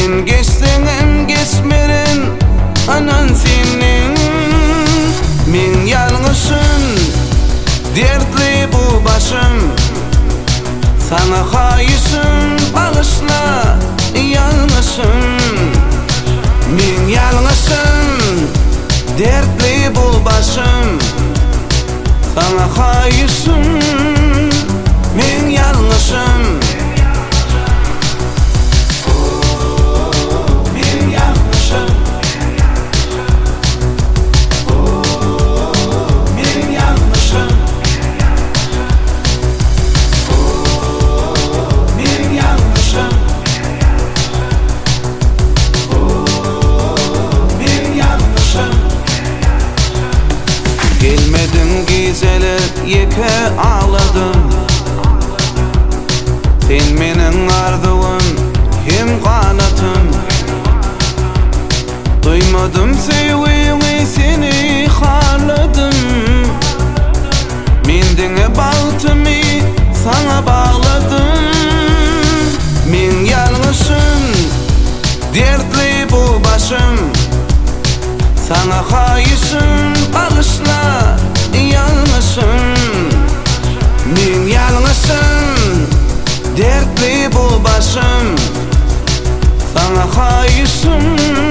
Men geçsenim geçmerin anan senin. Men yalnızım, dertli bu başım. Sana hayışım, bağışla yalnızım. Men yalnızım, dertli bu başım. Sana hayışım, men yalnızım. Gelmedin gizelip yeke ağladım. Sen menin ardığım hem kanatım. Duymadım sevgiyi seni haladım. Mendine baltımı sana bağladım. Men yalnızım, dertli bu başım. Sana hayışım, bağışla yalnızım. Men yalnızım, dertli bu başım. Sana hayışım,